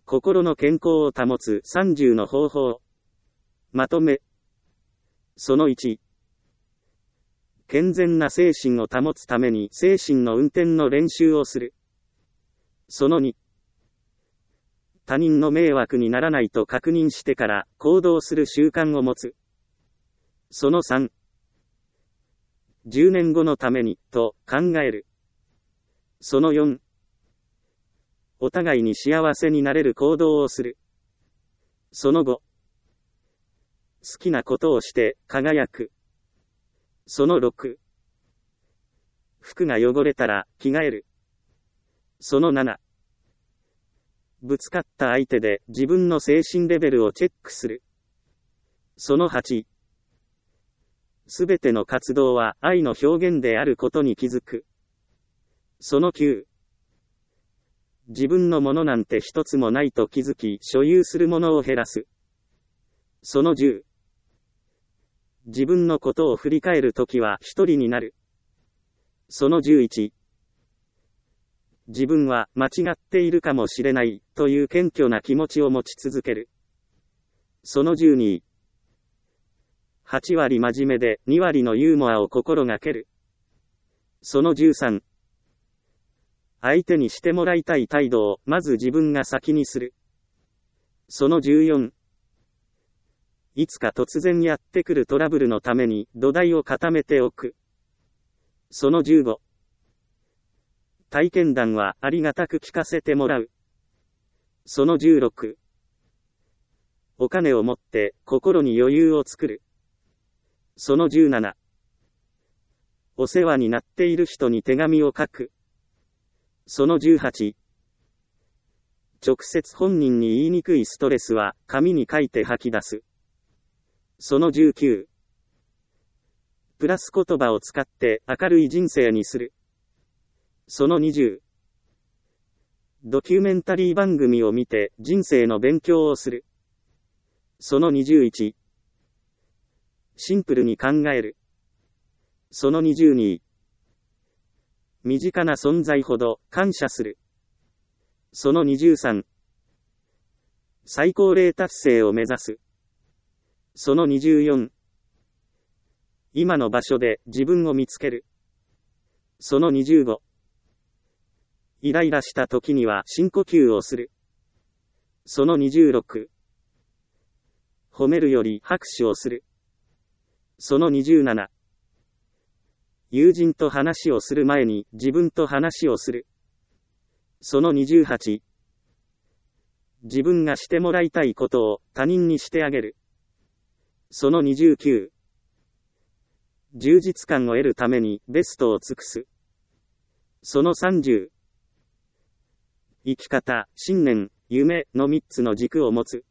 心の健康を保つ30の方法。まとめ。その1。健全な精神を保つために精神の運転の練習をする。その2。他人の迷惑にならないと確認してから行動する習慣を持つ。その3。10年後のために、と考える。その4。お互いに幸せになれる行動をする。その5。好きなことをして輝く。その6。服が汚れたら着替える。その7。ぶつかった相手で自分の精神レベルをチェックする。その8。すべての活動は愛の表現であることに気づく。その9。自分のものなんて一つもないと気づき、所有するものを減らす。その10。自分のことを振り返るときは一人になる。その11。自分は間違っているかもしれないという謙虚な気持ちを持ち続ける。その12。8割真面目で2割のユーモアを心がける。その13。相手にしてもらいたい態度をまず自分が先にする。その14。いつか突然やってくるトラブルのために土台を固めておく。その15。体験談はありがたく聞かせてもらう。その16。お金を持って心に余裕を作る。その17。お世話になっている人に手紙を書く。その18。直接本人に言いにくいストレスは紙に書いて吐き出す。その19。プラス言葉を使って明るい人生にする。その20。ドキュメンタリー番組を見て人生の勉強をする。その21。シンプルに考える。その22。身近な存在ほど感謝する。その23。最高齢達成を目指す。その24。今の場所で自分を見つける。その25。イライラした時には深呼吸をする。その26。褒めるより拍手をする。その27。友人と話をする前に自分と話をする。その28。自分がしてもらいたいことを他人にしてあげる。その29。充実感を得るためにベストを尽くす。その30。生き方、信念、夢の3つの軸を持つ。